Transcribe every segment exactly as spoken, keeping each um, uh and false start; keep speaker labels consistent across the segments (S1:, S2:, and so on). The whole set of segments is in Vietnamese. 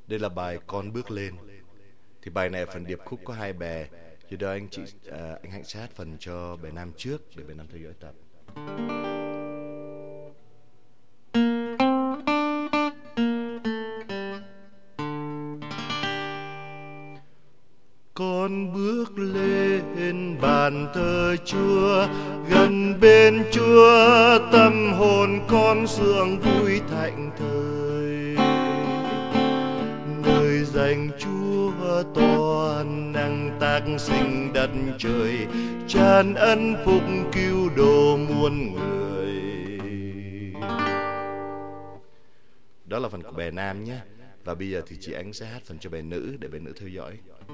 S1: Đây là bài Con Bước Lên. Thì bài này phần điệp khúc có hai bè. Do đó anh chị à, anh hãy hát phần cho bè nam trước để bè nam theo dõi tập. Con bước lên bàn thờ Chúa, gần bên Chúa, tâm hồn con sướng vui thạnh thơi. Nơi dành Chúa toàn năng tác sinh đất trời, tràn ân phúc cứu độ muôn người. Đó là phần của bè nam nhé. Và bây giờ thì chị Ánh sẽ hát phần cho bè nữ để bè nữ theo dõi.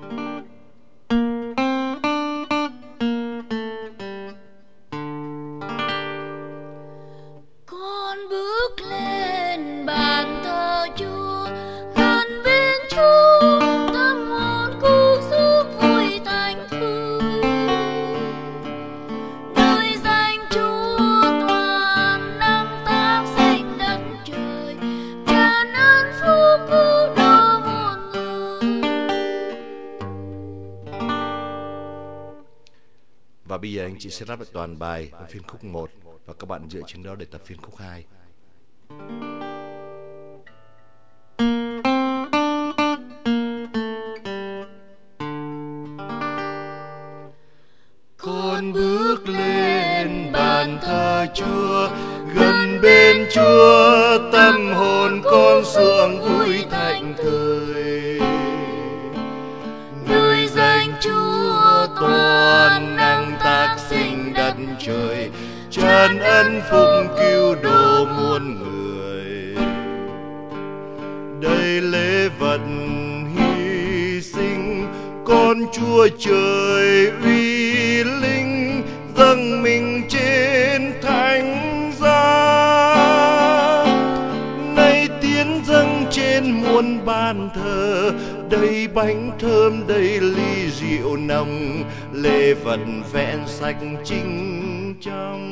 S2: Con bước lên bàn thờ Chúa, gần bên Chúa, tâm hồn cứu giúp vui thảnh thơi. Nơi danh Chúa toàn năng tác sinh đất trời, tràn ân phúc cứu độ muôn người.
S1: Và bây giờ anh chị sẽ rap lại toàn bài ở phiên khúc một và các bạn dựa trên đó để tập phiên khúc hai. Con bước lên bàn thờ Chúa, gần bên Chúa, tâm hồn con sướng vui thạnh thơi. Nơi danh Chúa toàn năng tác sinh đất trời, tràn ân phúc cứu độ muôn người. Đây lễ vật hy sinh, con Chúa trời uy linh dâng mình trên thánh giá. Nay tiến dâng trên muôn bàn thờ, đầy bánh thơm đầy ly rượu nồng, lễ vật vẹn sạch chính trong.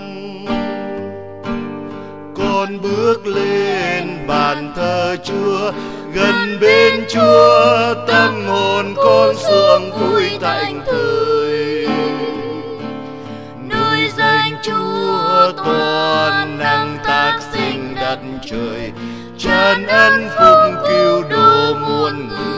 S1: Con bước lên bàn thờ Chúa, gần bên Chúa, tâm hồn con sướng vui thảnh thơi. Nơi danh Chúa toàn năng tác sinh đất trời, tràn ân phúc cứu độ muôn người.